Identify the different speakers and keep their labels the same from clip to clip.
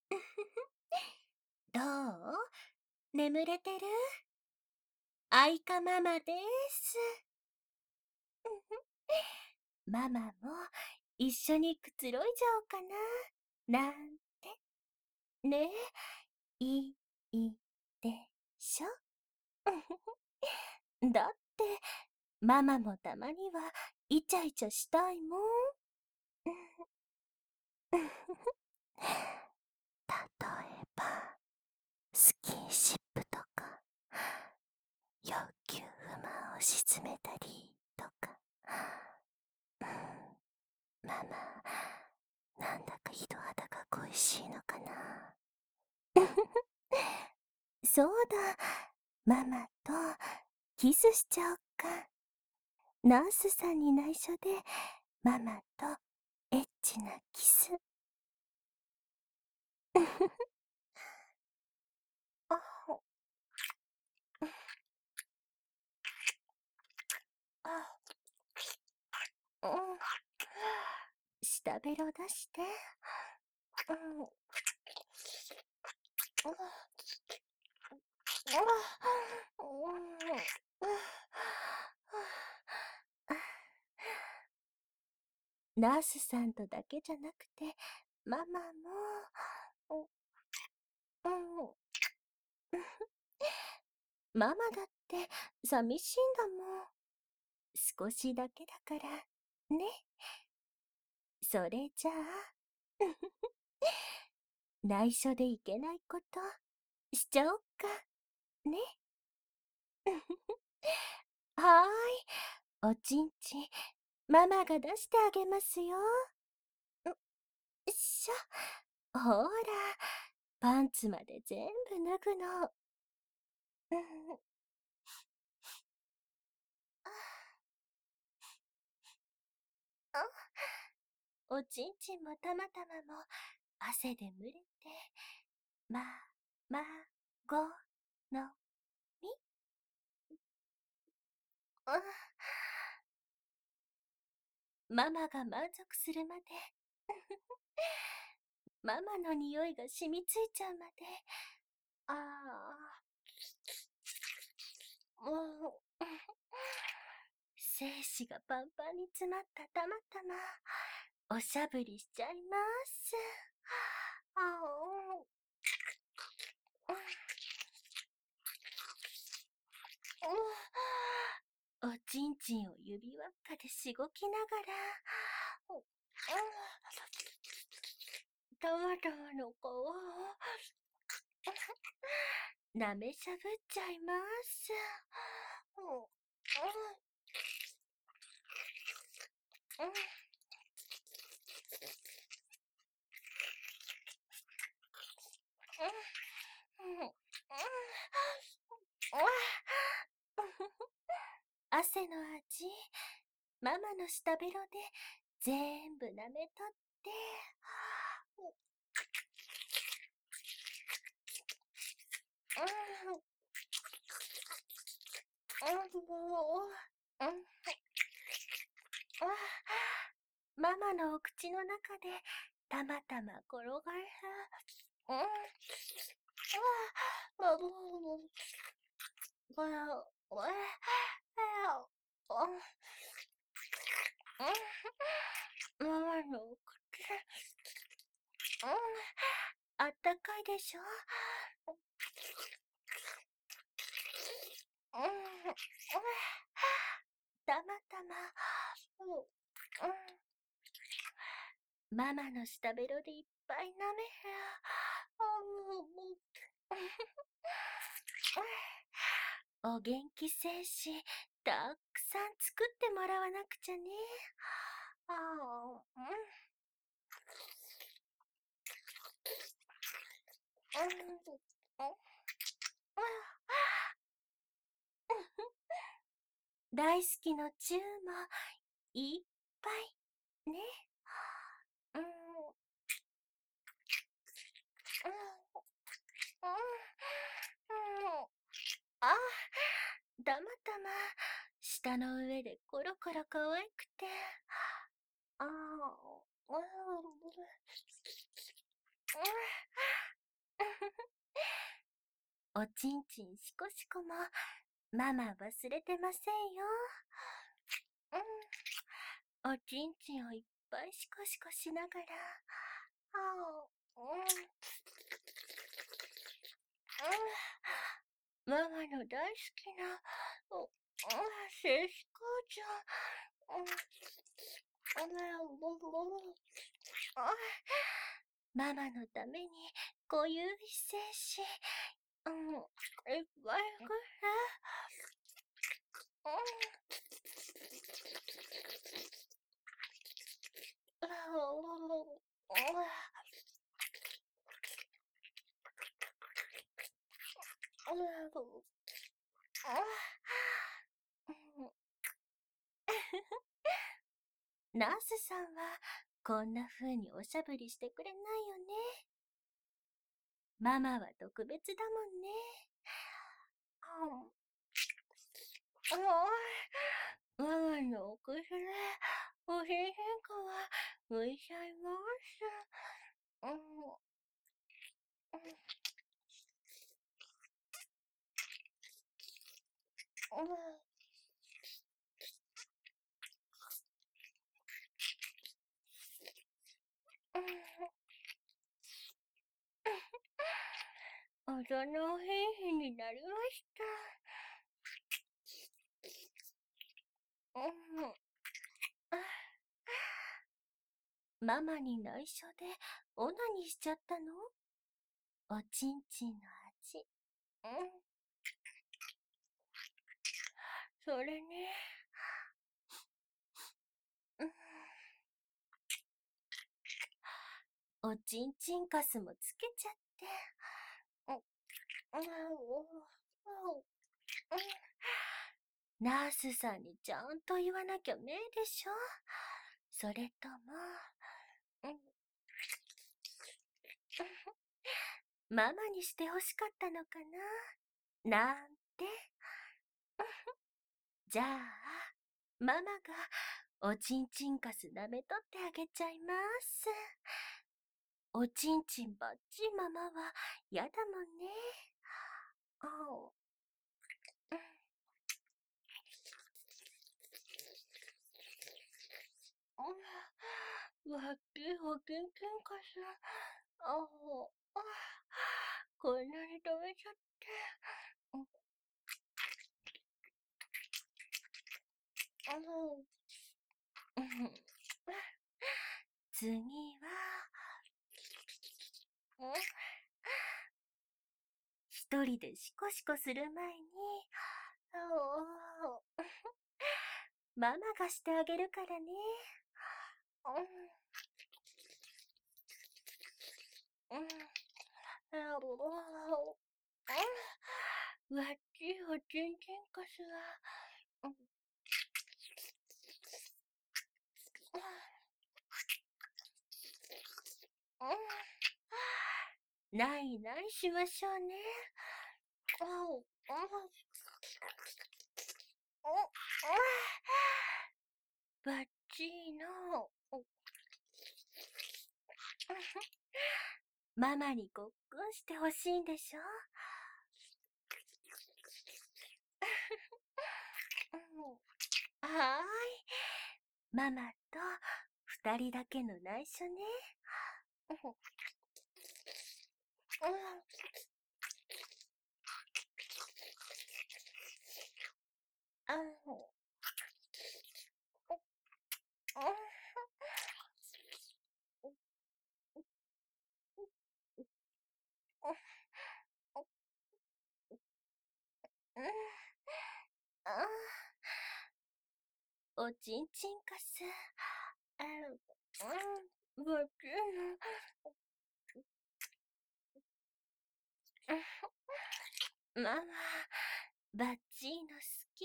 Speaker 1: どう？眠れてる？あいかママです。ママも一緒にくつろいじゃおうかな、なんて。ねえ、いいでしょ？だって、ママもたまにはイチャイチャしたいもん。例えば、スキンシップとか、欲求不満を鎮めたりとか。ママ、なんだか人肌が恋しいのかな。そうだ、ママとキスしちゃおっか。ナースさんに内緒で、ママとエッチなキス。あほ、あ、うん。下ベロ出して。うん。ナースさんとだけじゃなくて、ママも、うん、ママだって寂しいんだもん。少しだけだから、ね。それじゃあ、内緒でいけないことしちゃおっか、ね。はーい、おちんちん、ママが出してあげますよ。っしょ。ほーら、パンツまで全部脱ぐの。うん、あ、おちんちんもたまたまも汗で蒸れて、ま、ま、ご、の、み、あ、ママが満足するまで、ママの匂いが染みついちゃうまで、ああ、もう、精子がパンパンに詰まったたまたま、おしゃぶりしちゃいます。ああ、おちんちんを指輪っかでしごきながら、たまたまの子を舐めしゃぶっちゃいます。汗の味、ママの下ベロで全部舐めとって、もう、ママのお口の中でたまたま転がる。ママのお口、あったかいでしょ？たまたま、ママの下ベロでいっぱい舐める。お元気精子、たくさん作ってもらわなくちゃね。ああ、大好きのチューもいっぱいね。うん、あ、たまたま舌の上でコロコロ可愛くて、ああ、 おちんちんしこしこも、ママ忘れてませんよ。おちんちんをいっぱいしこしこしながら、ママの大好きな、セスコちゃん。ママのために固有精子、いっぱいくれ。ナースさんはこんな風におしゃぶりしてくれないよね。ママは特別だもんね。ママのお薬、おひ変化は向いちゃいます。大人変異になりました。ママに内緒でオナニーしちゃったの？おちんちんの味。それね。おちんちんカスもつけちゃって。ナースさんにちゃんと言わなきゃねえでしょ。それとも、ママにしてほしかったのかななんて。じゃあ、ママがおちんちんカス舐めとってあげちゃいます。おちんちんばっちいママはやだもんね。わっき保険金かしら。こんなに食べちゃって。次は、一人でシコシコする前に、ママがしてあげるからね。わっちいおちんちんかしら。ないないしましょうね。バッチーの。ママにごっくんしてほしいんでしょ。はーい。ママと二人だけの内緒ね。おちんちんかす。バッチーの。ママ、バッチーの好き。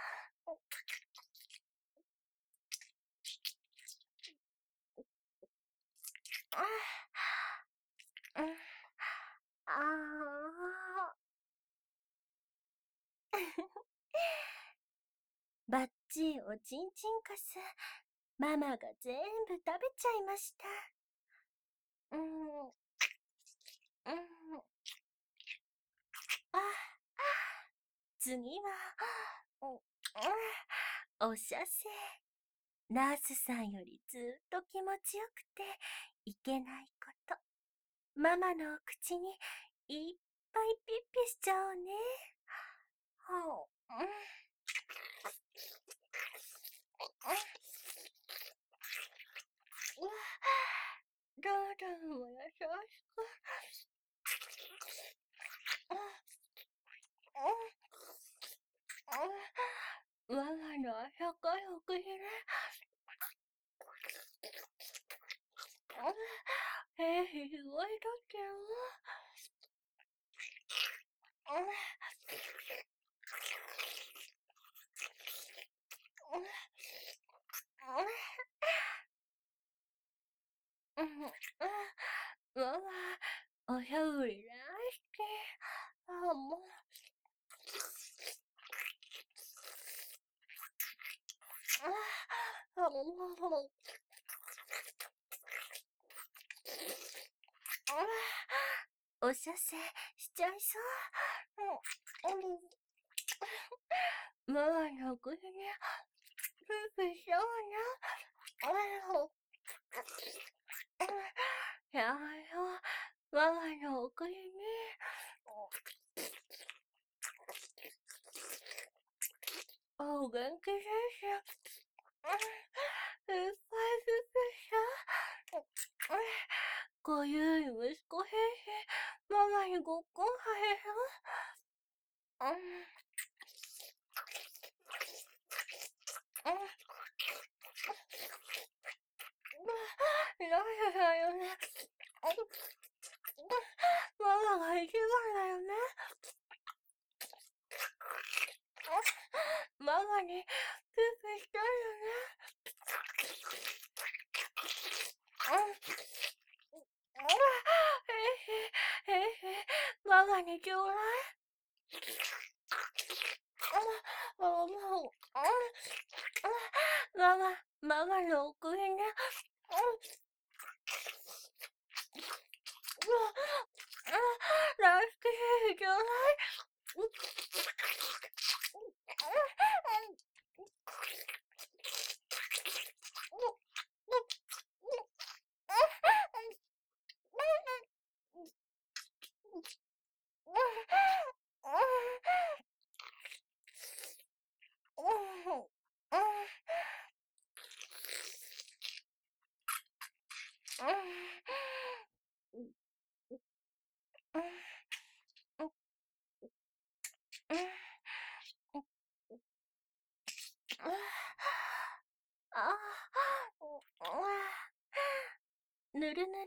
Speaker 1: バッチーおちんちんかす。ママが全部食べちゃいました。 次は、お射精。ナースさんよりずっと気持ちよくていけないこと。ママのお口にいっぱいピッピしちゃおうね。はあ、どうどうも優しく。我がの朝かいお口ね。すごいとってる。わわ、おしゃぶり大好き。あ、もう。もう。お射精しちゃいそう。ママの口にピッピしちゃおうな。やめよう。ママのお口に。お元気ですよ。いっぱいピッピした。こゆい息子兵士、ママにごっこんはれる。なんでだよね。ママが一番だよね。ママにピッピしたいよね。ママにちょうだい。ママの奥にね。大好きでちょうだい。ぬるぬるの、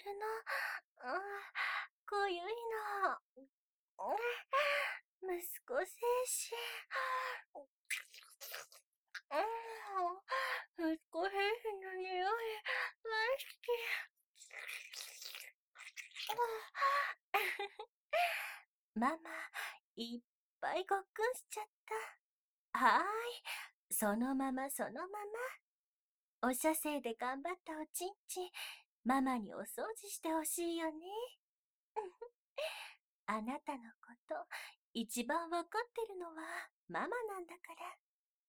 Speaker 1: こゆいの。息子精子。息子兵士の匂い、大好き。ママ、いっぱいごっくんしちゃった。はーい。そのままそのまま。お射精で頑張ったおちんちん、ママにお掃除してほしいよね。あなたのこと、一番わかってるのはママなんだから。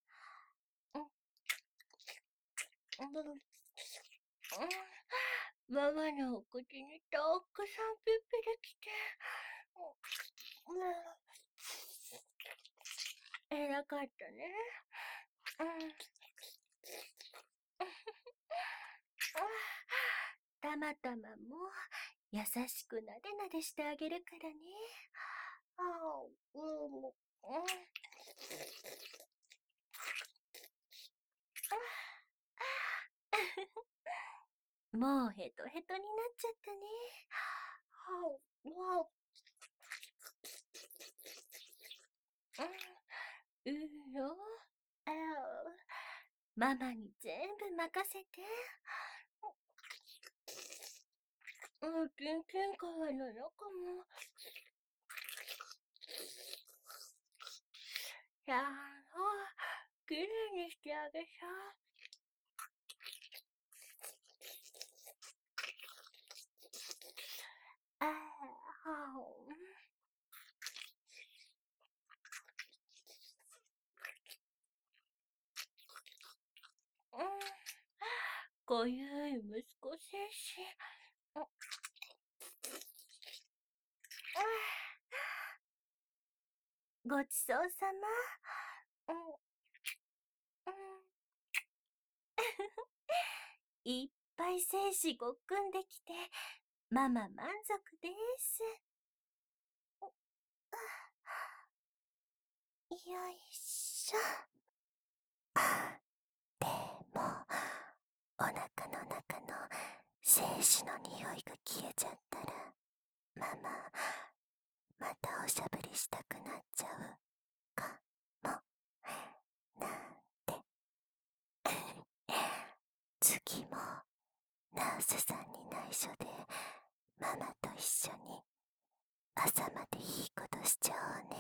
Speaker 1: ママのお口にたくさんピッピできて。偉かったね。たまたまも優しくなでなでしてあげるからね。もうヘトヘトになっちゃったね。いいよ。ママに全部任せて。全然皮の中も。ちゃんときれいにしてあげさ。 かゆい息子戦士。あごちそうさま。うん、うん。いっぱい精子ごっくんできて、ママ満足です。よいしょ。でも、お腹の中の精子の匂いが消えちゃったら、ママ、またおしゃぶりしたくなっちゃうかも。なんて。次も、ナースさんに内緒で、ママと一緒に朝までいいことしちゃおうね。